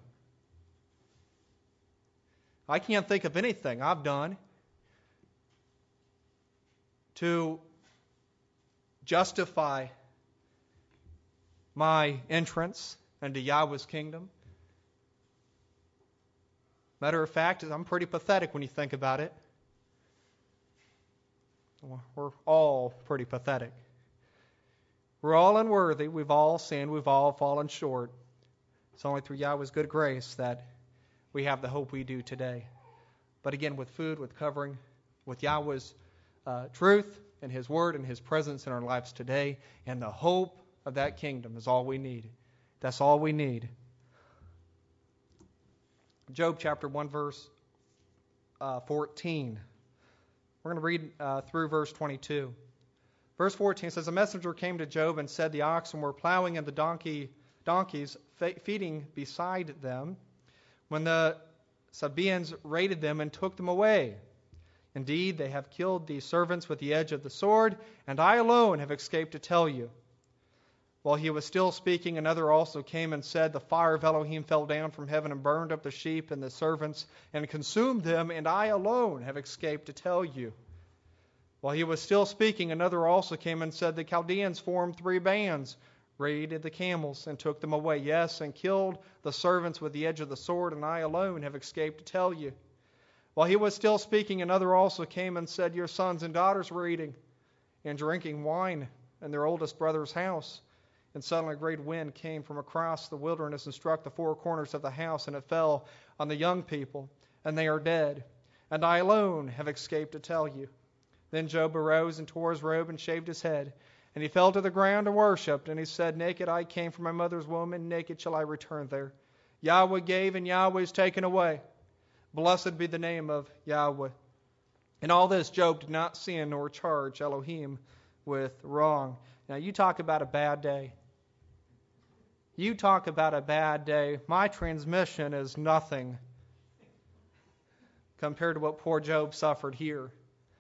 I can't think of anything I've done to justify my entrance into Yahweh's kingdom. Matter of fact, I'm pretty pathetic when you think about it. We're all pretty pathetic. We're all unworthy. We've all sinned. We've all fallen short. It's only through Yahweh's good grace that we have the hope we do today. But again, with food, with covering, with Yahweh's truth and His Word and His presence in our lives today, and the hope of that kingdom is all we need. That's all we need. Job chapter 1, verse 14. We're going to read through verse 22. Verse 14 says, a messenger came to Job and said the oxen were plowing and the donkeys feeding beside them when the Sabaeans raided them and took them away. Indeed, they have killed these servants with the edge of the sword, and I alone have escaped to tell you. While he was still speaking, another also came and said, the fire of Elohim fell down from heaven and burned up the sheep and the servants and consumed them, and I alone have escaped to tell you. While he was still speaking, another also came and said, the Chaldeans formed 3 bands, raided the camels, and took them away. Yes, and killed the servants with the edge of the sword, and I alone have escaped to tell you. While he was still speaking, another also came and said, your sons and daughters were eating and drinking wine in their oldest brother's house. And suddenly a great wind came from across the wilderness and struck the 4 corners of the house, and it fell on the young people, and they are dead. And I alone have escaped to tell you. Then Job arose and tore his robe and shaved his head. And he fell to the ground and worshipped. And he said, naked I came from my mother's womb, and naked shall I return there. Yahweh gave, and Yahweh is taken away. Blessed be the name of Yahweh. In all this, Job did not sin nor charge Elohim with wrong. Now, you talk about a bad day. You talk about a bad day. My transmission is nothing compared to what poor Job suffered here.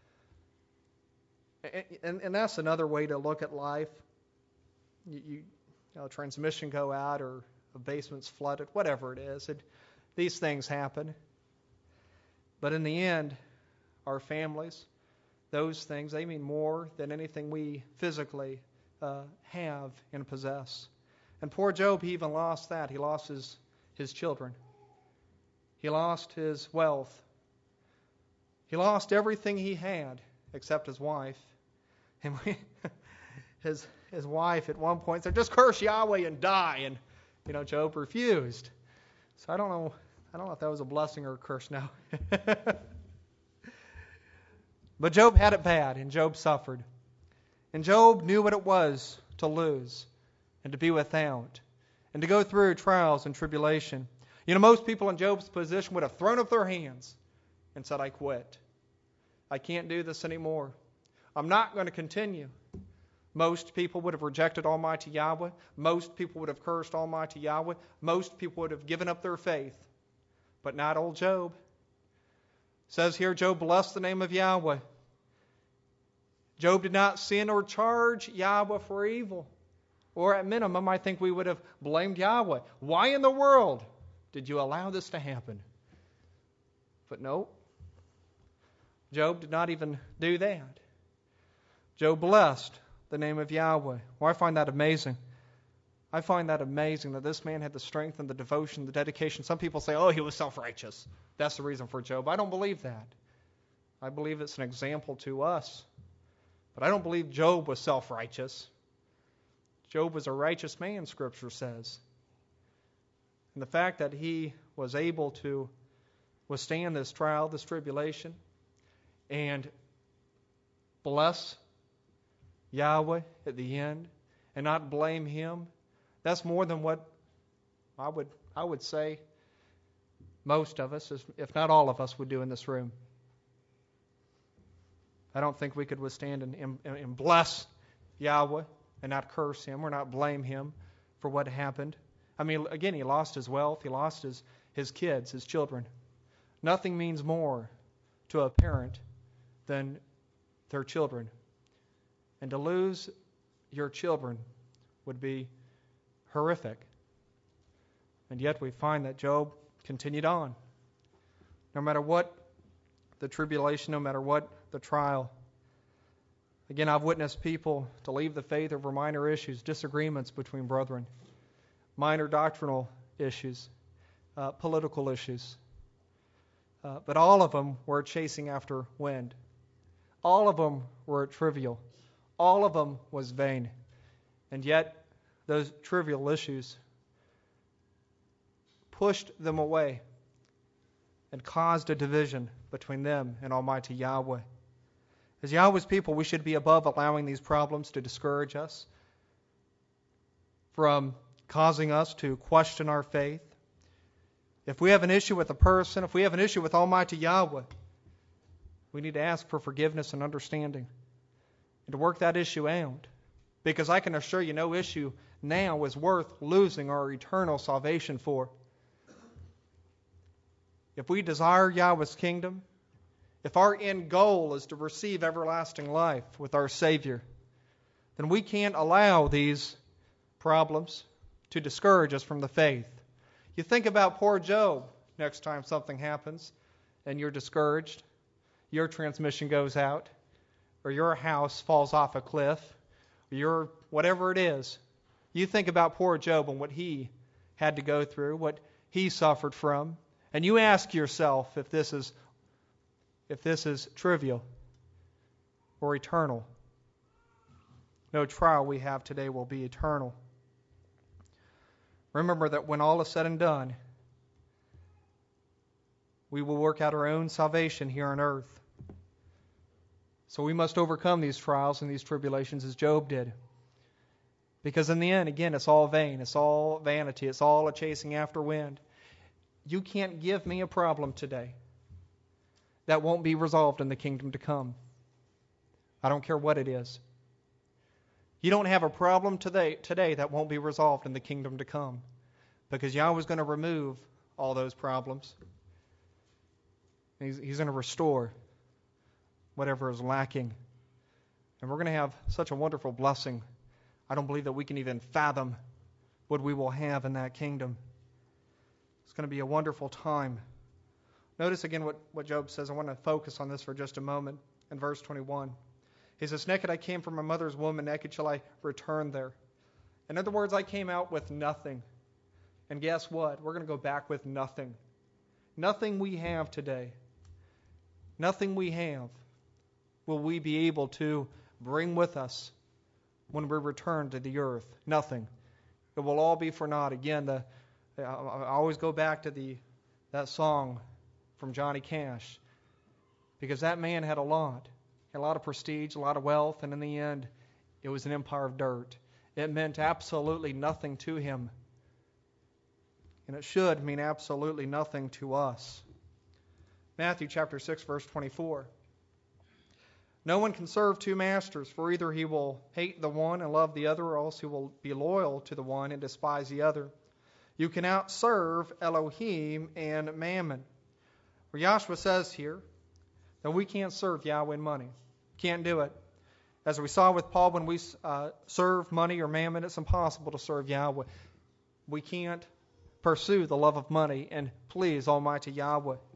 And that's another way to look at life. You know, transmission go out, or a basement's flooded, whatever it is. These things happen. But in the end, our families, those things, they mean more than anything we physically have and possess. And poor Job, he even lost that. He lost his children. He lost his wealth. He lost everything he had except his wife. And his wife at one point said, just curse Yahweh and die. And Job refused. So I don't know if that was a blessing or a curse now. But Job had it bad, and Job suffered. And Job knew what it was to lose and to be without and to go through trials and tribulation. Most people in Job's position would have thrown up their hands and said, I quit. I can't do this anymore. I'm not going to continue. Most people would have rejected Almighty Yahweh. Most people would have cursed Almighty Yahweh. Most people would have given up their faith. But not old Job. It says here, Job blessed the name of Yahweh. Job did not sin or charge Yahweh for evil. Or at minimum, I think we would have blamed Yahweh. Why in the world did you allow this to happen? But no, Job did not even do that. Job blessed the name of Yahweh. Well, I find that amazing. I find that amazing that this man had the strength and the devotion, the dedication. Some people say, oh, he was self-righteous. That's the reason for Job. I don't believe that. I believe it's an example to us. But I don't believe Job was self-righteous. Job was a righteous man, Scripture says. And the fact that he was able to withstand this trial, this tribulation, and bless Yahweh at the end and not blame him, that's more than what I would say most of us, if not all of us, would do in this room. I don't think we could withstand and bless Yahweh and not curse him or not blame him for what happened. I mean, again, he lost his wealth. He lost his kids, his children. Nothing means more to a parent than their children. And to lose your children would be horrific. And yet we find that Job continued on. No matter what the tribulation, no matter what the trial. Again, I've witnessed people to leave the faith over minor issues, disagreements between brethren, minor doctrinal issues, political issues. But all of them were chasing after wind. All of them were trivial. All of them was vain. And yet, those trivial issues pushed them away and caused a division between them and Almighty Yahweh. As Yahweh's people, we should be above allowing these problems to discourage us from causing us to question our faith. If we have an issue with a person, if we have an issue with Almighty Yahweh, we need to ask for forgiveness and understanding and to work that issue out. Because I can assure you, no issue now is worth losing our eternal salvation for. If we desire Yahweh's kingdom, if our end goal is to receive everlasting life with our Savior, then we can't allow these problems to discourage us from the faith. You think about poor Job next time something happens and you're discouraged, your transmission goes out, or your house falls off a cliff, or your whatever it is. You think about poor Job and what he had to go through, what he suffered from, and you ask yourself if this is trivial or eternal. No trial we have today will be eternal. Remember that when all is said and done, we will work out our own salvation here on earth. So we must overcome these trials and these tribulations as Job did. Because in the end, again, it's all vain. It's all vanity. It's all a chasing after wind. You can't give me a problem today that won't be resolved in the kingdom to come. I don't care what it is. You don't have a problem today that won't be resolved in the kingdom to come. Because Yahweh's going to remove all those problems. He's going to restore whatever is lacking. And we're going to have such a wonderful blessing. I don't believe that we can even fathom what we will have in that kingdom. It's going to be a wonderful time. Notice again what Job says. I want to focus on this for just a moment. In verse 21, he says, "Naked I came from my mother's womb, and naked shall I return there." In other words, I came out with nothing. And guess what? We're going to go back with nothing. Nothing we have today. Nothing we have will we be able to bring with us when we return to the earth. Nothing. It will all be for naught. Again, I always go back to that song from Johnny Cash, because that man had a lot of prestige, a lot of wealth, and in the end, it was an empire of dirt. It meant absolutely nothing to him, and it should mean absolutely nothing to us. Matthew chapter 6, verse 24. "No one can serve two masters, for either he will hate the one and love the other, or else he will be loyal to the one and despise the other. You cannot serve Elohim and Mammon." Where Yahshua says here that we can't serve Yahweh and money. Can't do it. As we saw with Paul, when we serve money or mammon, it's impossible to serve Yahweh. We can't pursue the love of money and please Almighty Yahweh.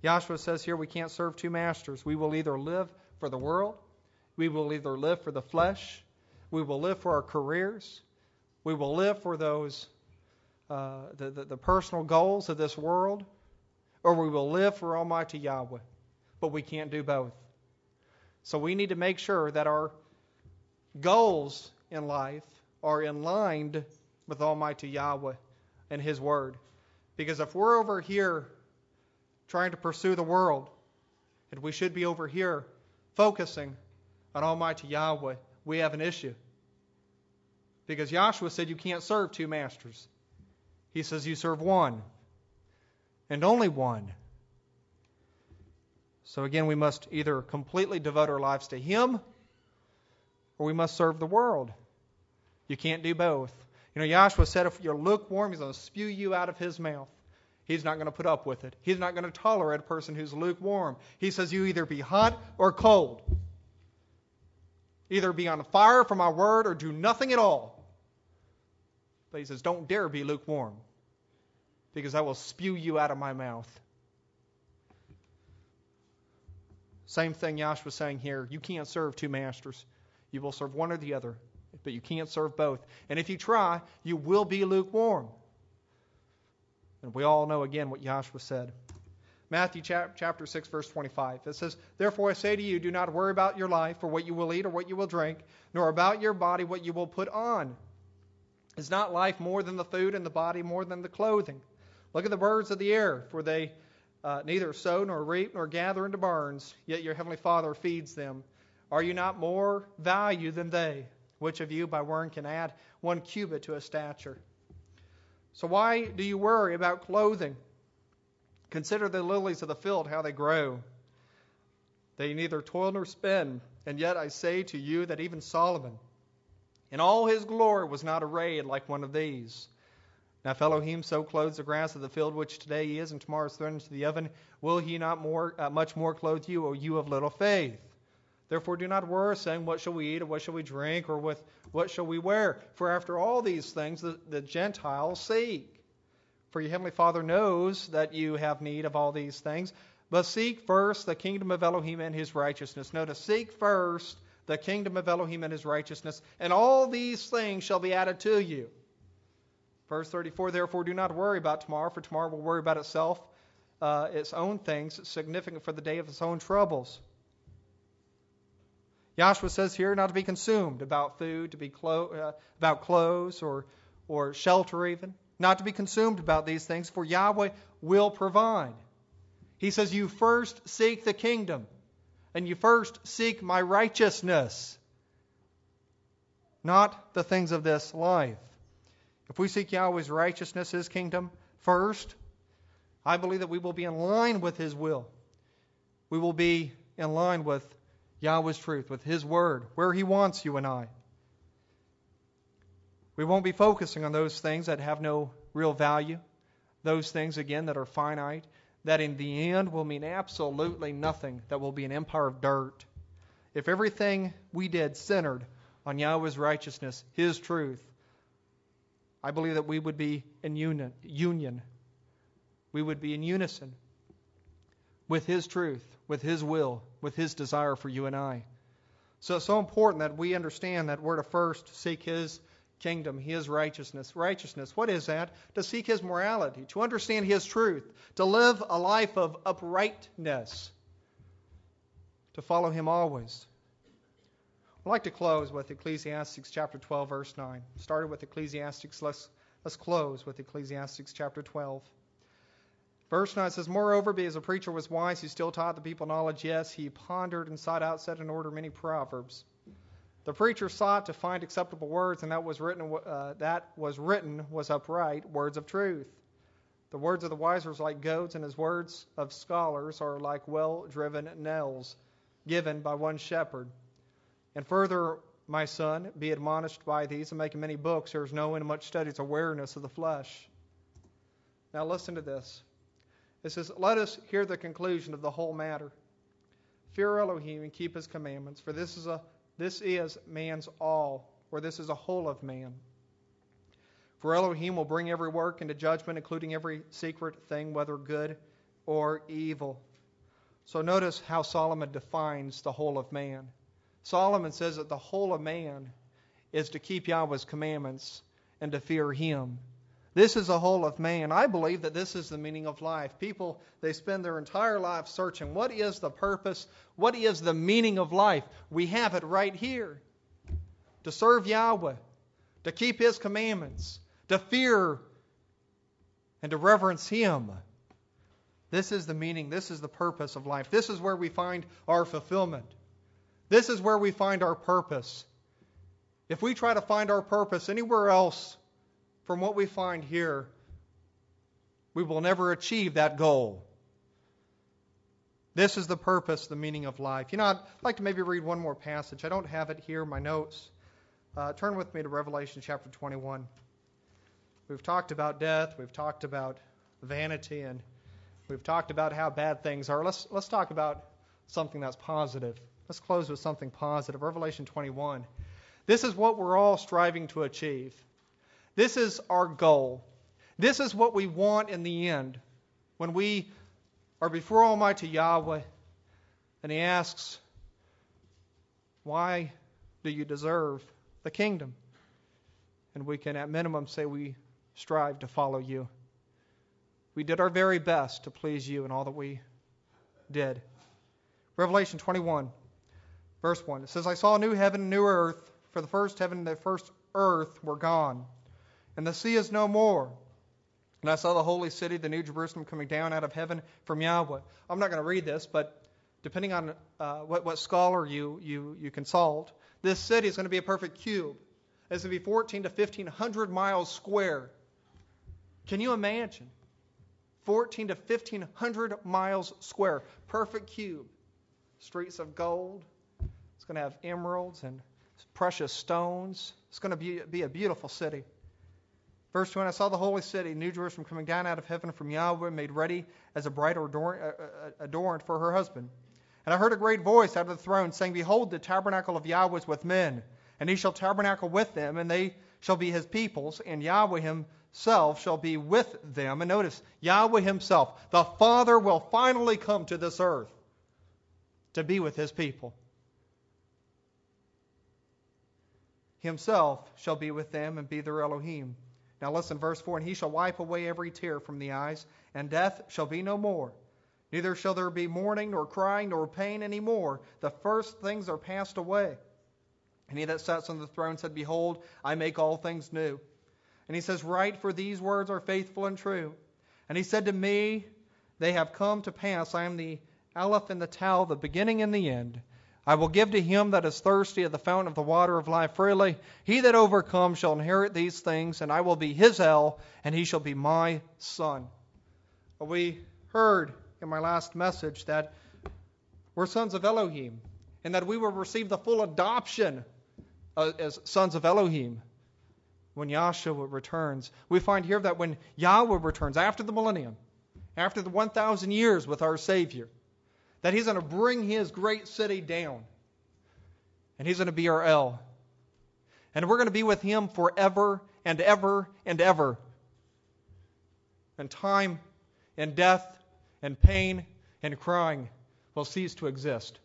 Joshua says here we can't serve two masters. We will either live for the world, we will either live for the flesh, we will live for our careers, we will live for those the personal goals of this world, or we will live for Almighty Yahweh. But we can't do both. So we need to make sure that our goals in life are in line with Almighty Yahweh and His Word. Because if we're over here trying to pursue the world, and we should be over here focusing on Almighty Yahweh, we have an issue. Because Joshua said you can't serve two masters. He says you serve one, and only one. So again, we must either completely devote our lives to Him, or we must serve the world. You can't do both. You know, Joshua said if you're lukewarm, He's going to spew you out of His mouth. He's not going to put up with it. He's not going to tolerate a person who's lukewarm. He says you either be hot or cold. Either be on fire for my word or do nothing at all. But He says don't dare be lukewarm, because I will spew you out of my mouth. Same thing Joshua's saying here. You can't serve two masters. You will serve one or the other, but you can't serve both. And if you try, you will be lukewarm. And we all know again what Joshua said. Matthew chapter 6, verse 25. It says, "Therefore I say to you, do not worry about your life, or what you will eat or what you will drink, nor about your body what you will put on. Is not life more than the food, and the body more than the clothing? Look at the birds of the air, for they neither sow nor reap nor gather into barns, yet your heavenly Father feeds them. Are you not more value than they? Which of you by worrying can add 1 cubit to his stature? So why do you worry about clothing? Consider the lilies of the field, how they grow. They neither toil nor spin, and yet I say to you that even Solomon, in all his glory, was not arrayed like one of these. Now if Elohim so clothes the grass of the field, which today is and tomorrow is thrown into the oven, will He not much more clothe you, O you of little faith? Therefore do not worry, saying, what shall we eat, or what shall we drink, or with what shall we wear? For after all these things the Gentiles seek. For your heavenly Father knows that you have need of all these things. But seek first the kingdom of Elohim and His righteousness." Notice, seek first the kingdom of Elohim and His righteousness, and all these things shall be added to you. Verse 34, "Therefore do not worry about tomorrow, for tomorrow will worry about itself, its own things, significant for the day of its own troubles." Joshua says here not to be consumed about food, to be about clothes or shelter even. Not to be consumed about these things, for Yahweh will provide. He says you first seek the kingdom, and you first seek my righteousness, not the things of this life. If we seek Yahweh's righteousness, His kingdom first, I believe that we will be in line with His will. We will be in line with Yahweh's truth, with His word, where He wants you and I. We won't be focusing on those things that have no real value, those things, again, that are finite, that in the end will mean absolutely nothing, that will be an empire of dirt. If everything we did centered on Yahweh's righteousness, His truth, I believe that we would be in union. We would be in unison with His truth, with His will, with His desire for you and I. So it's so important that we understand that we're to first seek His kingdom, His righteousness. Righteousness, what is that? To seek His morality, to understand His truth, to live a life of uprightness, to follow Him always. I'd like to close with Ecclesiastes chapter 12, verse 9. Started with Ecclesiastes, let's close with Ecclesiastes chapter 12. Verse 9 says, "Moreover, because a preacher was wise, he still taught the people knowledge. Yes, he pondered and sought out, set in order many proverbs." The preacher sought to find acceptable words, and that was written was upright, words of truth. The words of the wise are like goads, and his words of scholars are like well-driven nails, given by one shepherd. And further, my son, be admonished by these, and make many books. There is no end of much study, it's awareness of the flesh. Now listen to this. It says, "Let us hear the conclusion of the whole matter. Fear Elohim and keep His commandments, for this is man's all, or this is a whole of man. For Elohim will bring every work into judgment, including every secret thing, whether good or evil." So notice how Solomon defines the whole of man. Solomon says that the whole of man is to keep Yahweh's commandments and to fear Him. This is the whole of man. I believe that this is the meaning of life. People, they spend their entire life searching, what is the purpose? What is the meaning of life? We have it right here. To serve Yahweh, to keep His commandments, to fear and to reverence Him. This is the meaning, this is the purpose of life. This is where we find our fulfillment. This is where we find our purpose. If we try to find our purpose anywhere else from what we find here, we will never achieve that goal. This is the purpose, the meaning of life. I'd like to maybe read one more passage. I don't have it here in my notes. Turn with me to Revelation chapter 21. We've talked about death, we've talked about vanity, and we've talked about how bad things are. Let's talk about something that's positive. Let's close with something positive. Revelation 21. This is what we're all striving to achieve. This is our goal. This is what we want in the end. When we are before Almighty Yahweh and He asks, why do you deserve the kingdom? And we can at minimum say we strive to follow You. We did our very best to please You in all that we did. Revelation 21, verse 1. It says, I saw a new heaven and new earth, for the first heaven and the first earth were gone, and the sea is no more. And I saw the holy city, the New Jerusalem, coming down out of heaven from Yahweh. I'm not going to read this, but depending on what scholar you consult, this city is going to be a perfect cube. It's going to be 1,400 to 1,500 miles square. Can you imagine? 1,400 to 1,500 miles square. Perfect cube. Streets of gold. It's going to have emeralds and precious stones. It's going to be a beautiful city. Verse 2, and I saw the holy city, New Jerusalem, coming down out of heaven from Yahweh, made ready as a bride adorned for her husband. And I heard a great voice out of the throne saying, behold, the tabernacle of Yahweh is with men, and He shall tabernacle with them, and they shall be His peoples, and Yahweh Himself shall be with them. And notice, Yahweh Himself, the Father, will finally come to this earth to be with His people. Himself shall be with them and be their Elohim. Now listen, verse 4, and He shall wipe away every tear from the eyes, and death shall be no more. Neither shall there be mourning, nor crying, nor pain any more. The first things are passed away. And He that sits on the throne said, behold, I make all things new. And He says, write, for these words are faithful and true. And He said to me, they have come to pass. I am the Aleph and the Tau, the beginning and the end. I will give to him that is thirsty of the fountain of the water of life freely. He that overcomes shall inherit these things, and I will be his El, and he shall be my son. We heard in my last message that we're sons of Elohim, and that we will receive the full adoption as sons of Elohim when Yahshua returns. We find here that when Yahweh returns after the millennium, after the 1,000 years with our Savior, that He's going to bring His great city down. And He's going to be our El. And we're going to be with Him forever and ever and ever. And time and death and pain and crying will cease to exist.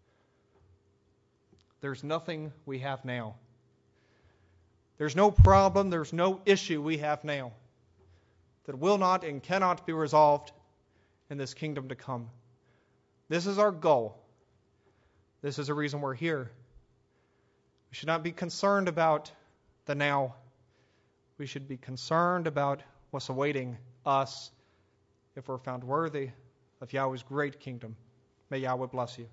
There's nothing we have now. There's no problem, there's no issue we have now that will not and cannot be resolved in this kingdom to come. This is our goal. This is the reason we're here. We should not be concerned about the now. We should be concerned about what's awaiting us if we're found worthy of Yahweh's great kingdom. May Yahweh bless you.